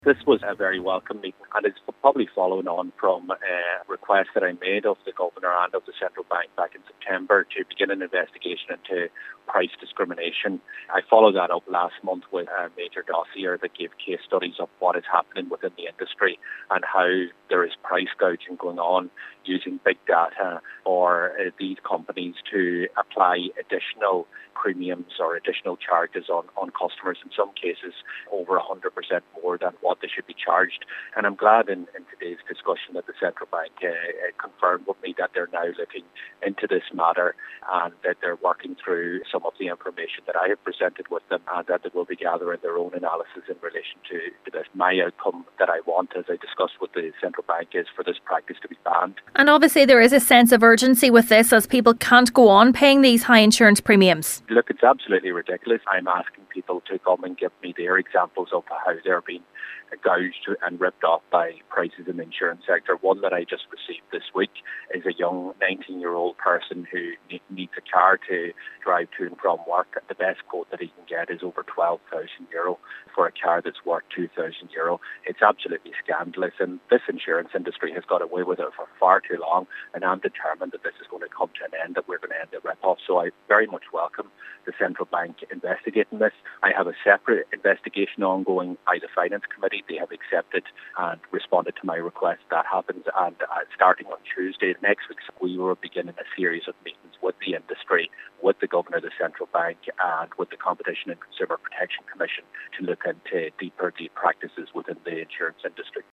This was a very welcome meeting, and it's probably following on from a request that I made of the Governor and of the Central Bank back in September to begin an investigation into price discrimination. I followed that up last month with a major dossier that gave case studies of what is happening within the industry and how there is price gouging going on using big data for these companies to apply additional premiums or additional charges on customers, in some cases over 100% more than what they should be charged. And I'm glad in today's discussion that the Central Bank confirmed with me that they're now looking into this matter and that they're working through some of the information that I have presented with them, and that they will be gathering their own analysis in relation to this. My outcome that I want, as I discussed with the Central Bank, is for this practice to be banned. And obviously there is a sense of urgency with this, as people can't go on paying these high insurance premiums. Look, it's absolutely ridiculous. I'm asking people to come and give me their examples of how they're being gouged and ripped off by prices in the insurance sector. One that I just received this week is a young 19-year-old person who needs a car to drive to and from work. The best quote that he can get is over €12,000 for a car that's worth €2,000. It's absolutely scandalous, and this insurance industry has got away with it for far too long, and I'm determined that this is going to come to an end, that we're going to end the rip-off. So I very much welcome the Central Bank investigating this. I have a separate investigation ongoing by the Finance Committee. They have accepted and responded to my request. That happens, and starting on Tuesday next week, we will begin a series of meetings with the industry, with the Governor of the Central Bank, and with the Competition and Consumer Protection Commission to look into deep practices within the insurance industry.